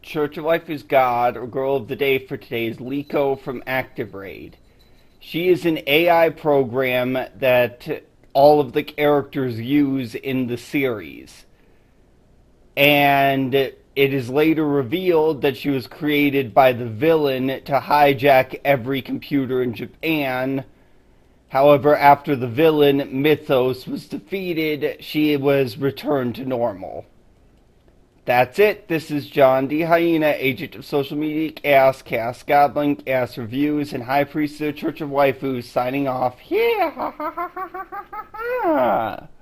Church of Life is God, or Girl of the Day for today is Liko from ActiveRaid. She is an AI program that all of the characters use in the series. And it is later revealed that she was created by the villain to hijack every computer in Japan. However, after the villain, Mythos, was defeated, she was returned to normal. That's it. This is John D. Hyena, agent of social media chaos, Chaos Goblin, Chaos Reviews, and High Priest of the Church of Waifus, signing off. Yeah!